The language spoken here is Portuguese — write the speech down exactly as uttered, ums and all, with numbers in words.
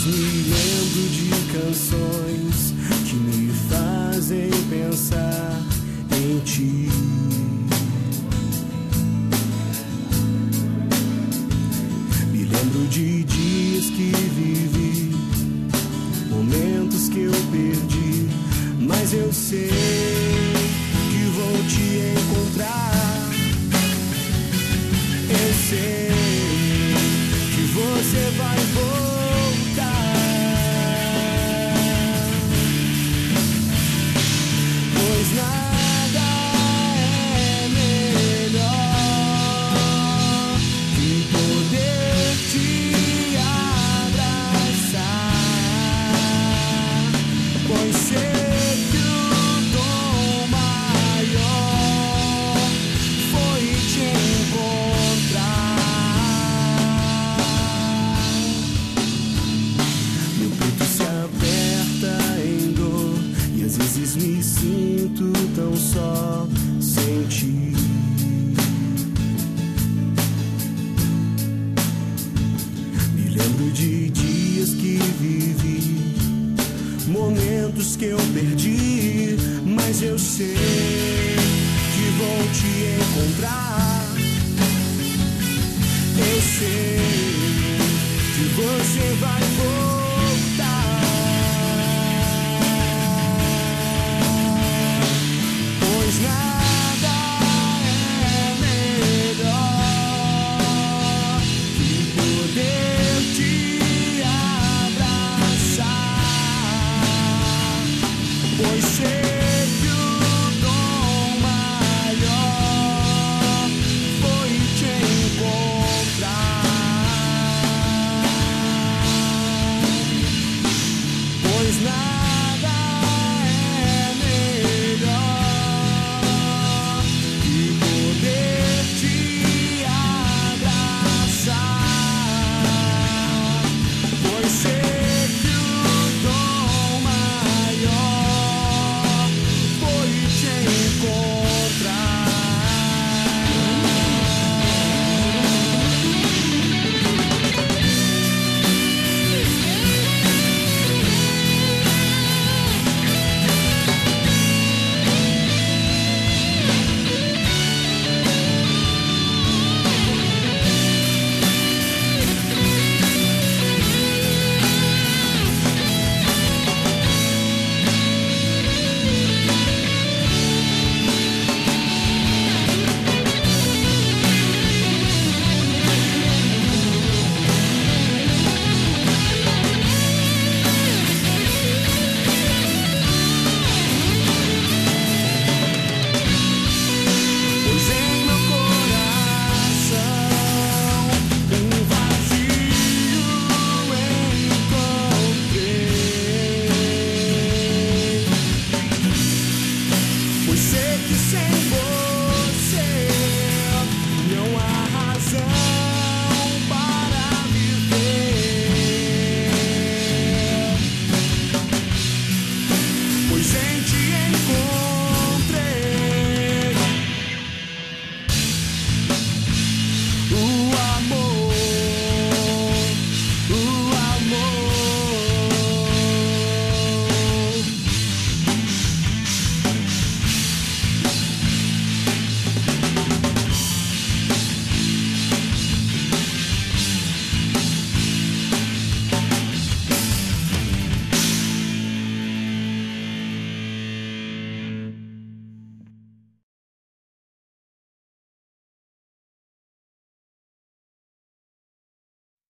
me lembro de canções que me fazem pensar em ti. Me lembro de dias que vivi, momentos que eu perdi, mas eu sei que vou te encontrar. Eu sei que você vai voltar, pois nada é melhor que poder te abraçar, pois sei que o dom maior foi te encontrar. Meu peito se aperta em dor e às vezes me sinto tão só sem ti. Me lembro de dias que vivi, momentos que eu perdi, mas eu sei que vou te encontrar. Eu sei que você vai voltar.